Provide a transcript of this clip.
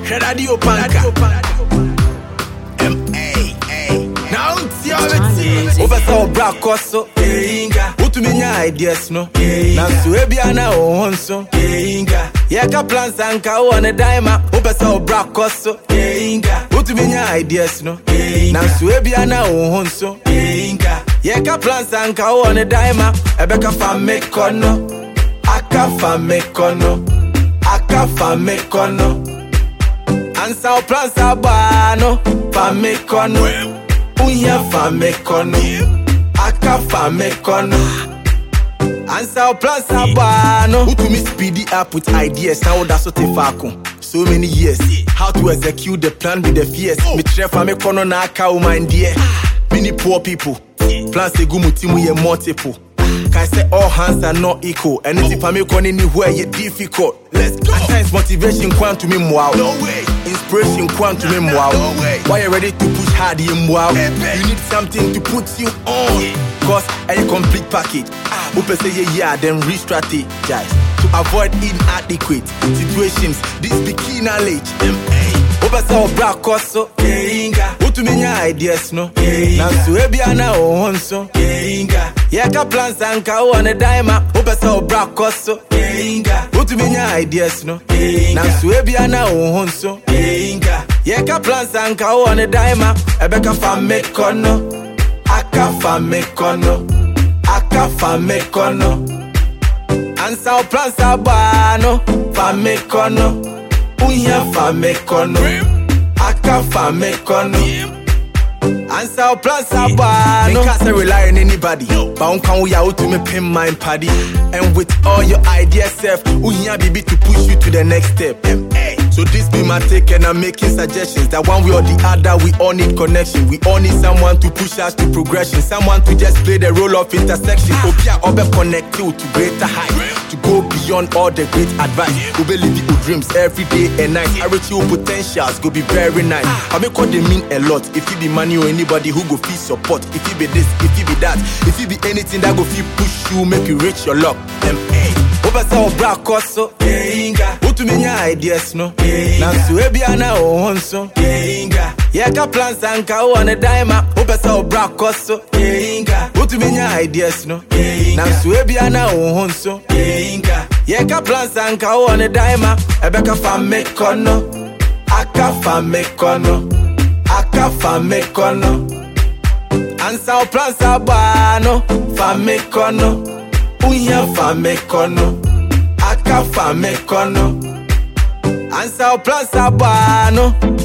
Radio Panka. Now it's your Oversaw Black Cosso. What to me ideas no? Nansu Ebiana or Honso. Yaka plans and cow on a diamond. Oversaw Black Cosso. What to me ideas no? Nansu Ebiana or Honso. Yaka plans and cow on a diamond. Ebeka fame kono. Aka fame kono. Aka fame kono. Ansa plans abano. Fame kono. Unya fame kono. Aka fame kono. Ansa plans abano. Who to me speedy up with ideas. Now that's what they falcon. So many years. How to execute the plan with the fears. Me tre fame kono na aka mind dear. Many poor people. Plans they go mutimu ye multiple. Can I say all hands are not equal? And if I make on anywhere yet difficult. Let's go. At times motivation quant to me wow. No way. Inspiration quant to me wow. No way. Why you ready to push hard in wow? You need something to put you on. Cause a complete package. Open say yeah, then re-strategize to avoid inadequate situations. This be key knowledge. Open say Black Cosso. What to me ideas no? Nansu Ebiana or Honso. Yaka plans and cow on a diamond. Open say Black Cosso. What to me ideas no? Nansu Ebiana or Honso. Yaka plans and cow on a diamond. Ebeka fame kono. Aka fame kono. Aka fame kono. Ansa plans abano. Fame kono. Unya fame kono. Aka fame kono. Answer plans abano. Me can't rely on anybody. But can we out to me pin my paddy. And with all your ideas self, unya baby to push you to the next step. So this be my take and I'm making suggestions that one way or the other we all need connection. We all need someone to push us to progression. Someone to just play the role of intersection. Obia obe connect you to greater heights. To go beyond all the great advice. Go believe your dreams every day and night. I reach your potentials, go be very nice. I make what they mean a lot. If you be money or anybody who go feel support. If you be this, if you be that. If you be anything that go feel push you, make you reach your luck. Oversaw Black Cosso. What to me ideas no? Nansu Ebiana or Honso. Yaka plans and cow on a diamond. Oversaw Black Cosso. What to me ideas no? Nansu Ebiana or Honso. Yaka plans and cow on a diamond. Ebeka fame kono. Aka fame kono. Aka fame kono. Ansa plans abano. Fame kono. Unya fame kono. Aka fame kono. Ansa plans abano.